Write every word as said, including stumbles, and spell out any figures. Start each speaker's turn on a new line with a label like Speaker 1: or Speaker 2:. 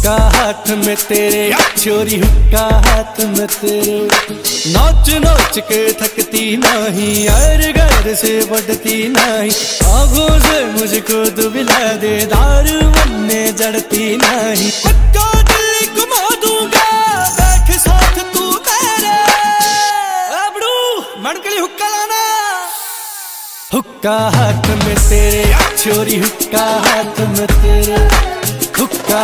Speaker 1: हुक्का हाथ में तेरे छोरी, हुक्का हाथ में तेरे। नोच नोच के थकती नहीं, और घर से बढ़ती नहीं, आँखों से मुझको दुबिला दे, दारू बनने जड़ती नहीं। पक्का दिल्ली घुमा दूंगा, बैठ साथ तू मेरे। अबड़ू मणकली हुक्का लाना। हुक्का हाथ में तेरे छोरी, हुक्का हाथ में तेरे, हुक्का